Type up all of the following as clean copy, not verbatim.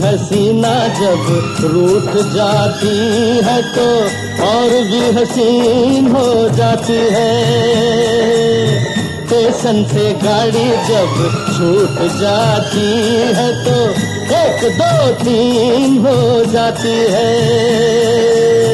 हसीना जब रूठ जाती है तो और भी हसीन हो जाती है। स्टेशन से गाड़ी जब छूट जाती है तो 1 2 3 हो जाती है।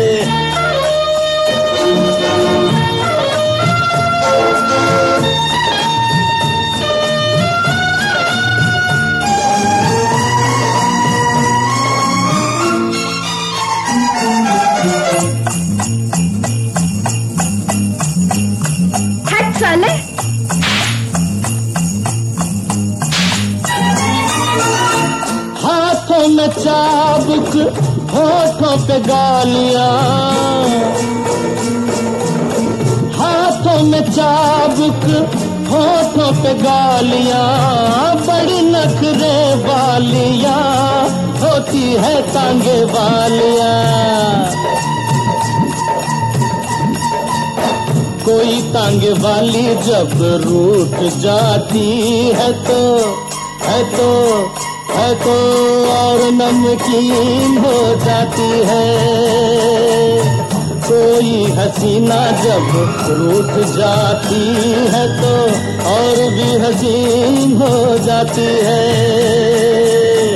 हाथों में चाबुक, होठों पे गालियां, हाथों में चाबुक, होठों पे गालियां, बड़ी नखरे वालियां होती है तांगे वालियां। कोई तांगे वाली जब रूठ जाती है तो और नमकीन हो जाती है। कोई हसीना जब रूठ जाती है तो और भी हसीन हो जाती है।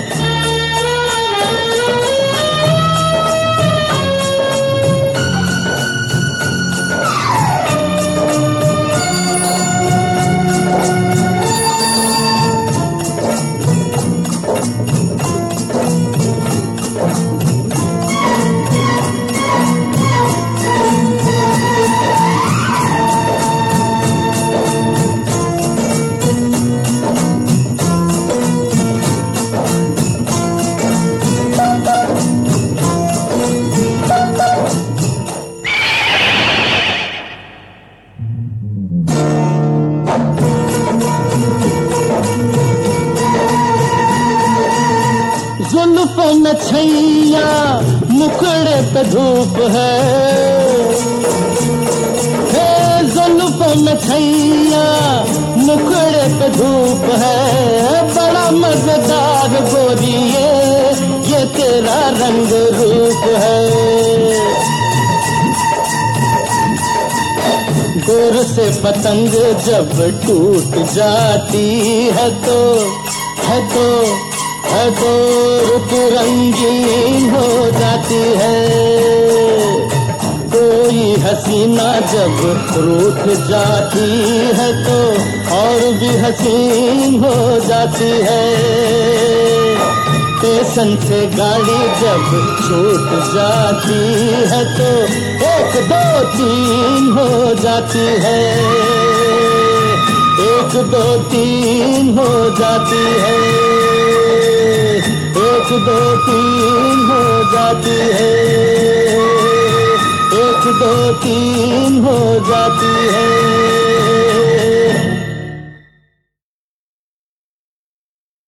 जुल्फों में छैया, मुखड़े पे धूप है, जुल्फों में छैया, मुखड़े पे धूप है। बड़ा मजेदार गोरिये ये तेरा रंग रूप है। गोर से पतंग जब टूट जाती है तो रुत रंगीन हो जाती है। कोई हसीना जब रूठ जाती है तो और भी हसीन हो जाती है। स्टेशन से गाड़ी जब छूट जाती है तो 1 2 3 हो जाती है। 1 2 3 हो जाती है। 1 2 3 हो जाती है। 1 2 3 हो जाती है।